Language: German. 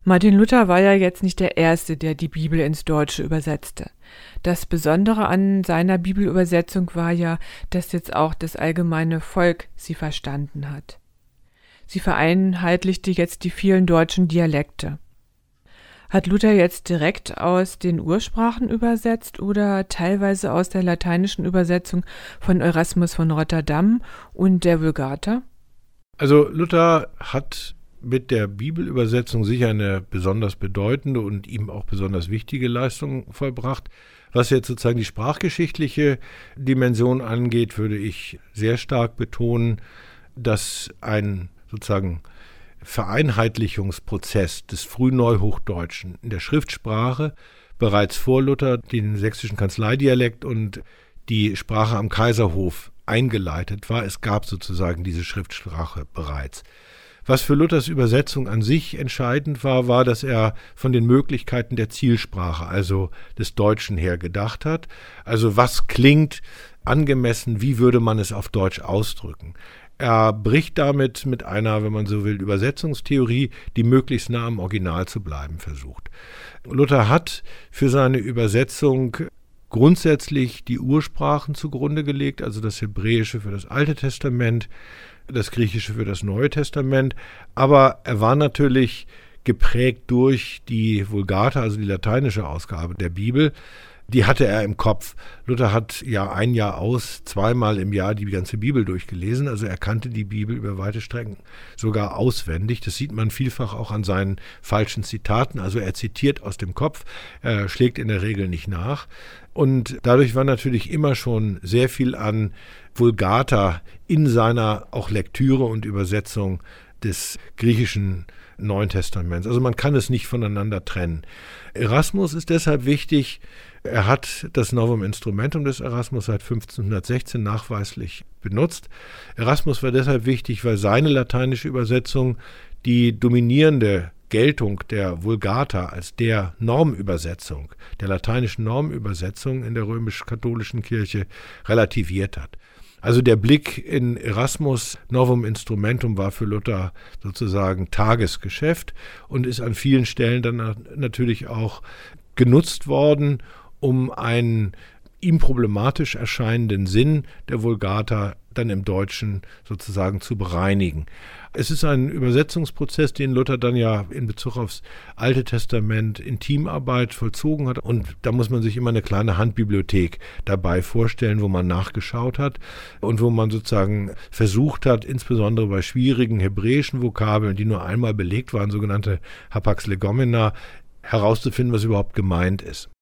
Martin Luther war ja jetzt nicht der Erste, der die Bibel ins Deutsche übersetzte. Das Besondere an seiner Bibelübersetzung war ja, dass jetzt auch das allgemeine Volk sie verstanden hat. Sie vereinheitlichte jetzt die vielen deutschen Dialekte. Hat Luther jetzt direkt aus den Ursprachen übersetzt oder teilweise aus der lateinischen Übersetzung von Erasmus von Rotterdam und der Vulgata? Also Luther hat mit der Bibelübersetzung sicher eine besonders bedeutende und ihm auch besonders wichtige Leistung vollbracht. Was jetzt sozusagen die sprachgeschichtliche Dimension angeht, würde ich sehr stark betonen, dass ein sozusagen Vereinheitlichungsprozess des Frühneuhochdeutschen in der Schriftsprache bereits vor Luther den sächsischen Kanzleidialekt und die Sprache am Kaiserhof eingeleitet war. Es gab sozusagen diese Schriftsprache bereits. Was für Luthers Übersetzung an sich entscheidend war, war, dass er von den Möglichkeiten der Zielsprache, also des Deutschen her gedacht hat. Also was klingt angemessen, wie würde man es auf Deutsch ausdrücken? Er bricht damit mit einer, wenn man so will, Übersetzungstheorie, die möglichst nah am Original zu bleiben versucht. Luther hat für seine Übersetzung grundsätzlich die Ursprachen zugrunde gelegt, also das Hebräische für das Alte Testament, das Griechische für das Neue Testament, aber er war natürlich geprägt durch die Vulgata, also die lateinische Ausgabe der Bibel. Die hatte er im Kopf. Luther hat ja ein Jahr zweimal im Jahr die ganze Bibel durchgelesen, also er kannte die Bibel über weite Strecken sogar auswendig. Das sieht man vielfach auch an seinen falschen Zitaten, also er zitiert aus dem Kopf, er schlägt in der Regel nicht nach. Und dadurch war natürlich immer schon sehr viel an Vulgata in seiner auch Lektüre und Übersetzung des griechischen Neuen Testaments. Also man kann es nicht voneinander trennen. Erasmus ist deshalb wichtig, er hat das Novum Instrumentum des Erasmus seit 1516 nachweislich benutzt. Erasmus war deshalb wichtig, weil seine lateinische Übersetzung die dominierende Geltung der Vulgata als der Normübersetzung, der lateinischen Normübersetzung in der römisch-katholischen Kirche relativiert hat. Also der Blick in Erasmus Novum Instrumentum war für Luther sozusagen Tagesgeschäft und ist an vielen Stellen dann natürlich auch genutzt worden, um einen ihm problematisch erscheinenden Sinn der Vulgata dann im Deutschen sozusagen zu bereinigen. Es ist ein Übersetzungsprozess, den Luther dann ja in Bezug aufs Alte Testament in Teamarbeit vollzogen hat. Und da muss man sich immer eine kleine Handbibliothek dabei vorstellen, wo man nachgeschaut hat und wo man sozusagen versucht hat, insbesondere bei schwierigen hebräischen Vokabeln, die nur einmal belegt waren, sogenannte Hapax Legomena, herauszufinden, was überhaupt gemeint ist.